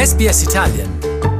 SBS Italian.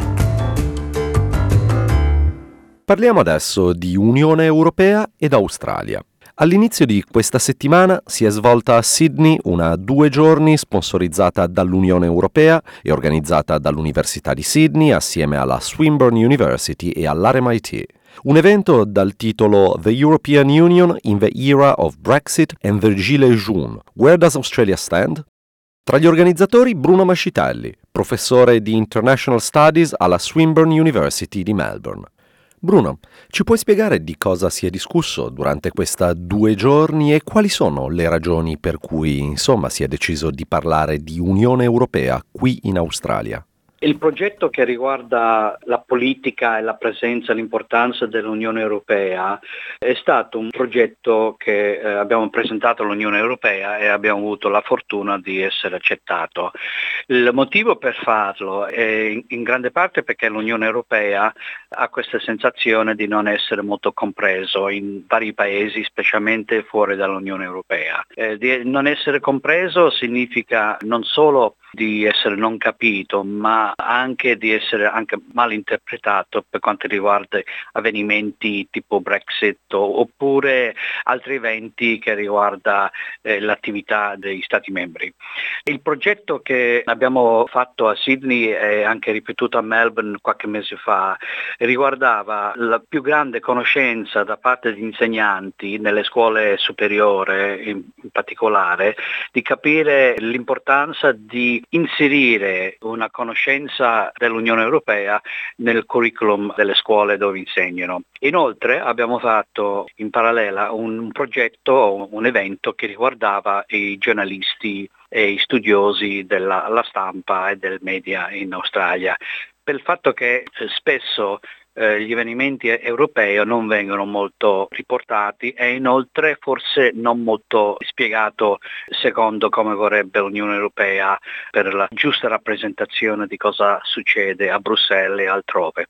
Parliamo adesso di Unione Europea ed Australia. All'inizio di questa settimana si è svolta a Sydney una 2 giorni sponsorizzata dall'Unione Europea e organizzata dall'Università di Sydney assieme alla Swinburne University e all'RMIT. Un evento dal titolo The European Union in the Era of Brexit and the Gilets Jaunes. Where does Australia stand? Tra gli organizzatori Bruno Mascitelli, professore di International Studies alla Swinburne University di Melbourne. Bruno, ci puoi spiegare di cosa si è discusso durante questa 2 giorni e quali sono le ragioni per cui, si è deciso di parlare di Unione Europea qui in Australia? Il progetto che riguarda la politica e la presenza e l'importanza dell'Unione Europea è stato un progetto che abbiamo presentato all'Unione Europea e abbiamo avuto la fortuna di essere accettato. Il motivo per farlo è in grande parte perché l'Unione Europea ha questa sensazione di non essere molto compreso in vari paesi, specialmente fuori dall'Unione Europea. Di non essere compreso significa non solo di essere non capito, ma anche di essere anche mal interpretato per quanto riguarda avvenimenti tipo Brexit oppure altri eventi che riguarda l'attività degli Stati membri. Il progetto che abbiamo fatto a Sydney e anche ripetuto a Melbourne qualche mese fa riguardava la più grande conoscenza da parte degli insegnanti nelle scuole superiori in particolare di capire l'importanza di inserire una conoscenza dell'Unione Europea nel curriculum delle scuole dove insegnano. Inoltre abbiamo fatto in parallela un progetto, un evento che riguardava i giornalisti e i studiosi della stampa e del media in Australia, per il fatto che spesso gli avvenimenti europei non vengono molto riportati e inoltre forse non molto spiegato secondo come vorrebbe l'Unione Europea per la giusta rappresentazione di cosa succede a Bruxelles e altrove.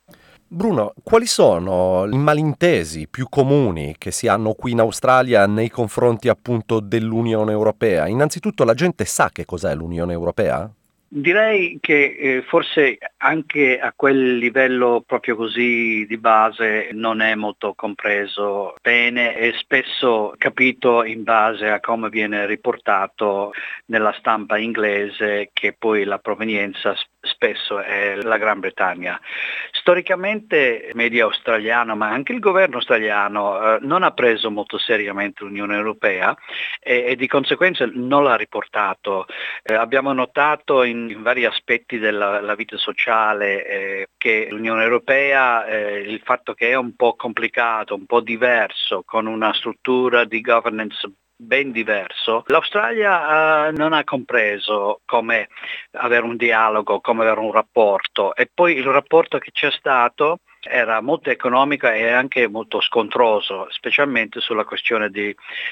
Bruno, quali sono i malintesi più comuni che si hanno qui in Australia nei confronti appunto dell'Unione Europea? Innanzitutto la gente sa che cos'è l'Unione Europea? Direi che forse anche a quel livello proprio così di base non è molto compreso bene e spesso capito in base a come viene riportato nella stampa inglese, che poi la provenienza spesso è la Gran Bretagna. Storicamente il media australiano, ma anche il governo australiano non ha preso molto seriamente l'Unione Europea e di conseguenza non l'ha riportato. Abbiamo notato in vari aspetti della vita sociale che l'Unione Europea, il fatto che è un po' complicato, un po' diverso, con una struttura di governance ben diverso, l'Australia non ha compreso come avere un dialogo, come avere un rapporto, e poi il rapporto che c'è stato era molto economico e anche molto scontroso, specialmente sulla questione dei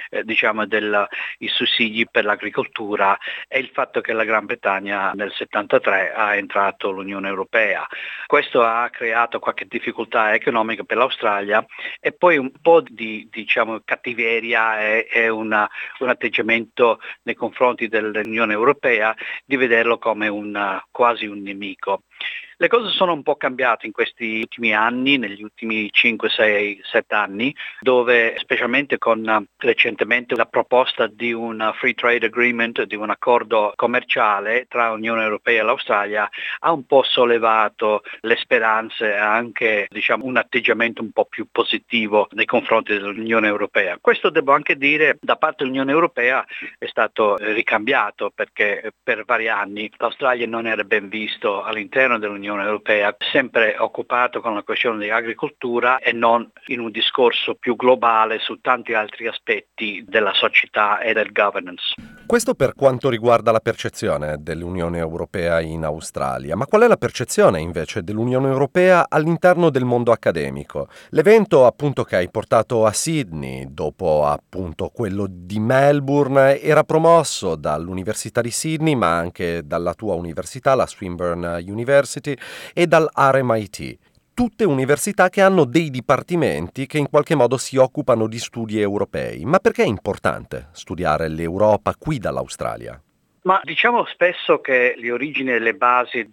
sussidi per l'agricoltura e il fatto che la Gran Bretagna nel 73 ha entrato l'Unione Europea. Questo ha creato qualche difficoltà economica per l'Australia e poi un po' di cattiveria e un atteggiamento nei confronti dell'Unione Europea di vederlo come quasi un nemico. Le cose sono un po' cambiate in questi ultimi anni, negli ultimi 5, 6, 7 anni, dove specialmente con recentemente la proposta di un free trade agreement, di un accordo commerciale tra l'Unione Europea e l'Australia, ha un po' sollevato le speranze e anche un atteggiamento un po' più positivo nei confronti dell'Unione Europea. Questo devo anche dire da parte dell'Unione Europea è stato ricambiato, perché per vari anni l'Australia non era ben visto all'interno dell'Unione Europea, sempre occupato con la questione dell'agricoltura e non in un discorso più globale su tanti altri aspetti della società e del governance. Questo per quanto riguarda la percezione dell'Unione Europea in Australia, ma qual è la percezione invece dell'Unione Europea all'interno del mondo accademico? L'evento appunto che hai portato a Sydney, dopo appunto quello di Melbourne, era promosso dall'Università di Sydney, ma anche dalla tua università, la Swinburne University, e dall'RMIT. Tutte università che hanno dei dipartimenti che in qualche modo si occupano di studi europei. Ma perché è importante studiare l'Europa qui dall'Australia? Ma diciamo spesso che le origini e le basi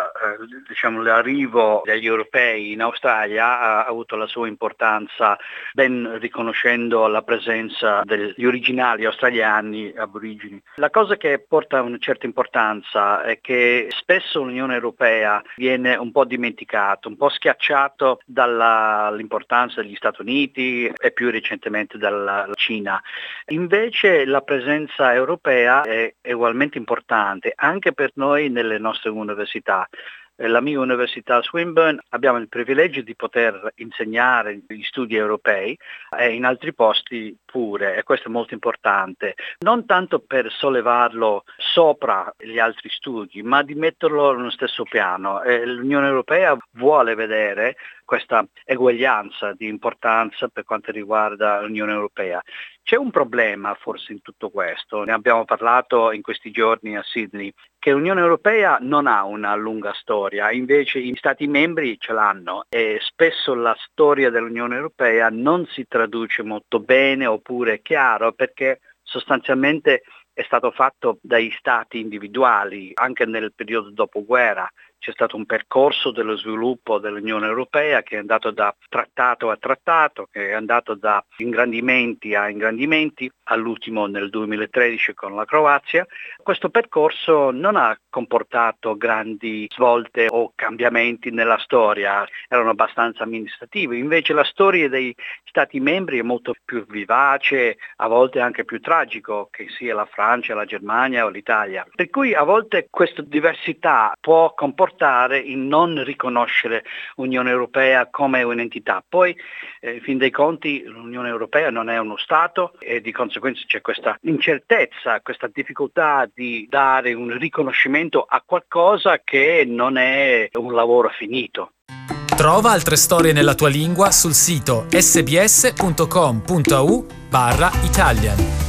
l'arrivo degli europei in Australia ha avuto la sua importanza, ben riconoscendo la presenza degli originali australiani aborigeni. La cosa che porta una certa importanza è che spesso l'Unione Europea viene un po' dimenticato, un po' schiacciato dall'importanza degli Stati Uniti e più recentemente dalla Cina. Invece la presenza europea è ugualmente importante anche per noi nelle nostre università. La mia università a Swinburne abbiamo il privilegio di poter insegnare gli studi europei e in altri posti pure, e questo è molto importante, non tanto per sollevarlo sopra gli altri studi, ma di metterlo nello stesso piano. L'Unione Europea vuole vedere questa eguaglianza di importanza per quanto riguarda l'Unione Europea. C'è un problema forse in tutto questo, ne abbiamo parlato in questi giorni a Sydney, che l'Unione Europea non ha una lunga storia, invece gli Stati membri ce l'hanno e spesso la storia dell'Unione Europea non si traduce molto bene oppure chiaro perché sostanzialmente è stato fatto dai Stati individuali, anche nel periodo dopoguerra. C'è stato un percorso dello sviluppo dell'Unione Europea che è andato da trattato a trattato, che è andato da ingrandimenti a ingrandimenti, all'ultimo nel 2013 con la Croazia. Questo percorso non ha comportato grandi svolte o cambiamenti nella storia, erano abbastanza amministrativi. Invece la storia dei Stati membri è molto più vivace, a volte anche più tragico, che sia la Francia, la Germania o l'Italia. Per cui a volte questa diversità può comportare il non riconoscere l'Unione Europea come un'entità. Poi, in fin dei conti, l'Unione Europea non è uno Stato e di conseguenza c'è questa incertezza, questa difficoltà di dare un riconoscimento a qualcosa che non è un lavoro finito. Trova altre storie nella tua lingua sul sito sbs.com.au/Italian.